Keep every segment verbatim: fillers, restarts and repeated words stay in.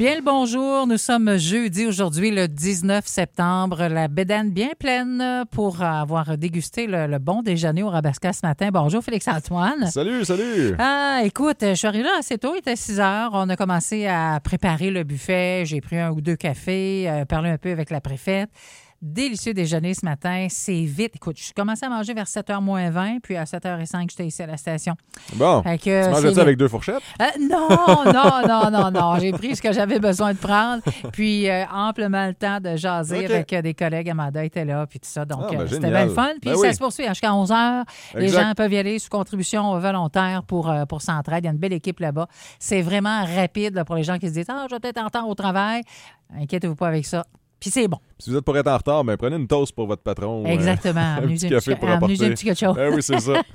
Bien le bonjour, nous sommes jeudi aujourd'hui, le dix-neuf septembre. La bédane bien pleine pour avoir dégusté le, le bon déjeuner au Rabasca ce matin. Bonjour Félix-Antoine. Salut, salut. Ah, écoute, je suis arrivée là assez tôt, il était six heures. On a commencé à préparer le buffet. J'ai pris un ou deux cafés, euh, parlé un peu avec la préfète. Délicieux déjeuner ce matin. C'est vite. Écoute, je suis commencé à manger vers sept heures moins vingt, puis à sept heures zéro cinq, j'étais ici à la station. Bon, fait que, tu mangeais ça avec deux fourchettes? Euh, non, non, non, non, non. J'ai pris ce que j'avais besoin de prendre, puis euh, amplement le temps de jaser okay. avec euh, des collègues. Amanda était là, puis tout ça. Donc, ah, ben, euh, c'était bien le fun. Puis ben ça oui. se poursuit jusqu'à onze heures. Les exact. gens peuvent y aller sous contribution volontaire pour, euh, pour Centraide. Il y a une belle équipe là-bas. C'est vraiment rapide là, pour les gens qui se disent « Ah, je vais peut-être en retard au travail. » Inquiétez-vous pas avec ça. Puis c'est bon. Si vous êtes pour être en retard, ben prenez une toast pour votre patron. Exactement. Euh, un petit café pour apporter. Un petit quelque chose. Ben oui, c'est ça.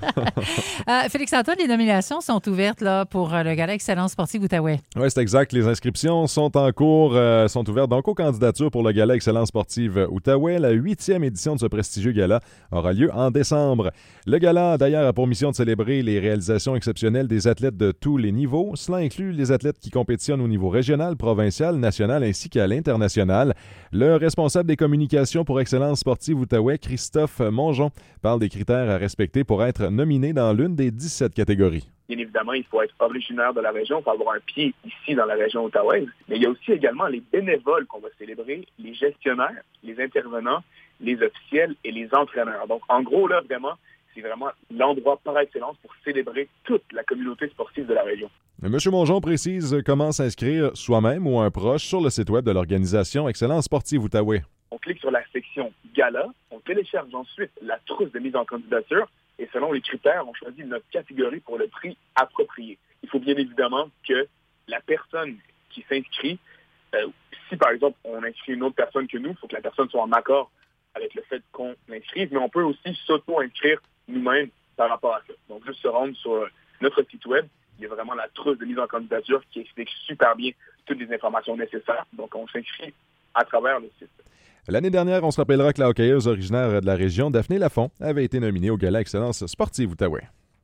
euh, Félix-Antoine, les nominations sont ouvertes là, pour euh, le Gala Excellence sportive Outaouais. Oui, c'est exact. Les inscriptions sont en cours, euh, sont ouvertes donc aux candidatures pour le Gala Excellence sportive Outaouais. La huitième édition de ce prestigieux gala aura lieu en décembre. Le gala, d'ailleurs, a pour mission de célébrer les réalisations exceptionnelles des athlètes de tous les niveaux. Cela inclut les athlètes qui compétitionnent au niveau régional, provincial, national ainsi qu'à l'international. Le responsable des communications pour Excellence sportive Outaouais, Christophe Mongeon, parle des critères à respecter pour être nominé dans l'une des dix-sept catégories. Bien évidemment, il faut être originaire de la région, il faut avoir un pied ici dans la région outaouaise. Mais il y a aussi également les bénévoles qu'on va célébrer, les gestionnaires, les intervenants, les officiels et les entraîneurs. Donc, en gros, là, vraiment, c'est vraiment l'endroit par excellence pour célébrer toute la communauté sportive de la région. M. Mongeon précise comment s'inscrire soi-même ou un proche sur le site web de l'organisation Excellence sportive Outaouais. On clique sur la section Gala, on télécharge ensuite la trousse de mise en candidature et selon les critères, on choisit notre catégorie pour le prix approprié. Il faut bien évidemment que la personne qui s'inscrit, euh, si par exemple on inscrit une autre personne que nous, il faut que la personne soit en accord avec le fait qu'on l'inscrive, mais on peut aussi s'auto-inscrire nous-mêmes par rapport à ça. Donc juste se rendre sur notre site web, il y a vraiment la trousse de mise en candidature qui explique super bien toutes les informations nécessaires. Donc on s'inscrit à travers le site. L'année dernière, on se rappellera que la hockeyeuse originaire de la région, Daphné Lafont, avait été nominée au Gala Excellence sportive Outaouais.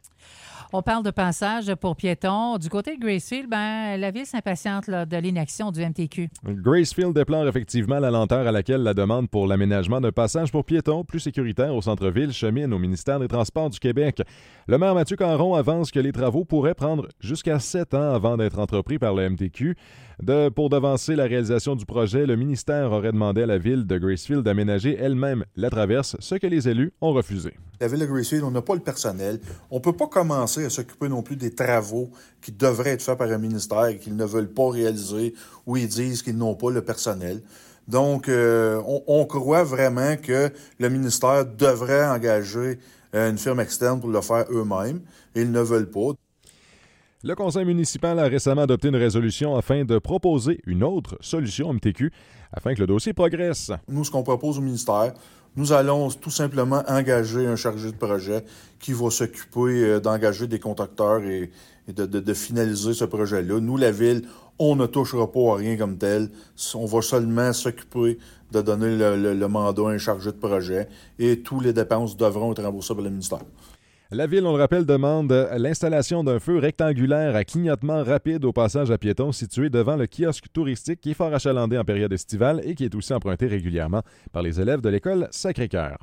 On parle de passage pour piétons. Du côté de Gracefield, ben, la ville s'impatiente là, de l'inaction du M T Q. Gracefield déplore effectivement la lenteur à laquelle la demande pour l'aménagement d'un passage pour piétons plus sécuritaire au centre-ville chemine au ministère des Transports du Québec. Le maire Mathieu Caron avance que les travaux pourraient prendre jusqu'à sept ans avant d'être entrepris par le M T Q. De, pour devancer la réalisation du projet, le ministère aurait demandé à la ville de Gracefield d'aménager elle-même la traverse, ce que les élus ont refusé. La ville de Gracefield, on n'a pas le personnel. On ne peut pas commencer à s'occuper non plus des travaux qui devraient être faits par un ministère et qu'ils ne veulent pas réaliser ou ils disent qu'ils n'ont pas le personnel. Donc, euh, on, on croit vraiment que le ministère devrait engager euh, une firme externe pour le faire eux-mêmes et ils ne veulent pas. Le conseil municipal a récemment adopté une résolution afin de proposer une autre solution M T Q afin que le dossier progresse. Nous, ce qu'on propose au ministère, nous allons tout simplement engager un chargé de projet qui va s'occuper d'engager des contracteurs et, et de, de, de finaliser ce projet-là. Nous, la Ville, on ne touchera pas à rien comme tel. On va seulement s'occuper de donner le, le, le mandat à un chargé de projet et toutes les dépenses devront être remboursées par le ministère. La Ville, on le rappelle, demande l'installation d'un feu rectangulaire à clignotement rapide au passage à piétons situé devant le kiosque touristique qui est fort achalandé en période estivale et qui est aussi emprunté régulièrement par les élèves de l'école Sacré-Cœur.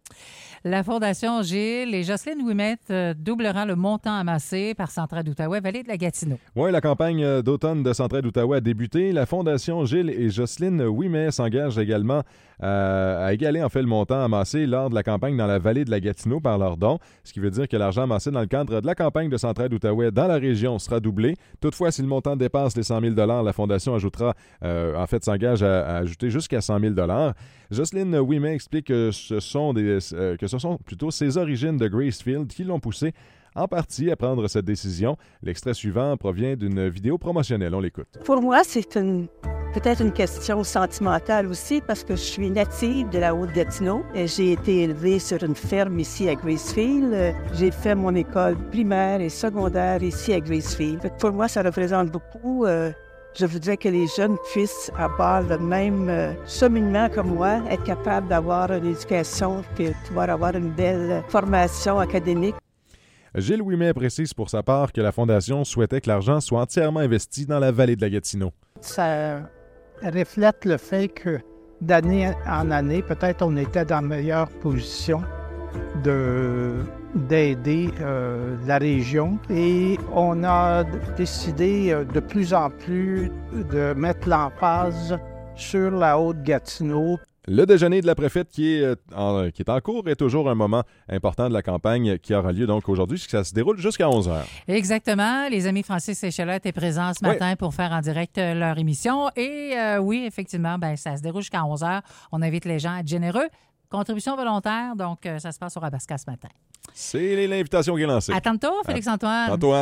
La Fondation Gilles et Jocelyne Ouimet euh, doublera le montant amassé par Centraide Outaouais, Vallée de la Gatineau. Oui, la campagne d'automne de Centraide Outaouais a débuté. La Fondation Gilles et Jocelyne Ouimet s'engagent également euh, à égaler en fait le montant amassé lors de la campagne dans la Vallée de la Gatineau par leurs dons, ce qui veut dire que l'argent amassé dans le cadre de la campagne de Centraide Outaouais dans la région sera doublé. Toutefois, si le montant dépasse les cent mille dollars, la Fondation ajoutera, euh, en fait, s'engage à, à ajouter jusqu'à cent mille dollars. Jocelyne Ouimet explique que ce sont des, euh, que ce sont plutôt ses origines de Gracefield qui l'ont poussé en partie à prendre cette décision. L'extrait suivant provient d'une vidéo promotionnelle. On l'écoute. Pour moi, c'est une, peut-être une question sentimentale aussi parce que je suis native de la Haute-Gatineau. J'ai été élevée sur une ferme ici à Gracefield. J'ai fait mon école primaire et secondaire ici à Gracefield. Pour moi, ça représente beaucoup. Euh, Je voudrais que les jeunes puissent avoir le même euh, cheminement que moi, être capables d'avoir une éducation et pouvoir avoir une belle formation académique. Gilles Ouimet précise pour sa part que la Fondation souhaitait que l'argent soit entièrement investi dans la Vallée de la Gatineau. ça reflète le fait que d'année en année, peut-être on était dans meilleure position de, d'aider euh, la région et on a décidé euh, de plus en plus de mettre l'emphase sur la Haute-Gatineau. Le déjeuner de la préfète qui est, en, qui est en cours est toujours un moment important de la campagne qui aura lieu donc aujourd'hui, ça se déroule jusqu'à onze heures. Exactement. Les amis Francis et Échelon étaient présents ce matin oui. pour faire en direct leur émission. Et euh, oui, effectivement, ben, ça se déroule jusqu'à onze heures. On invite les gens à être généreux. Contribution volontaire, donc euh, ça se passe au Rabasca ce matin. C'est l'invitation qui est lancée. À tantôt, Félix-Antoine. Tantôt, Anne.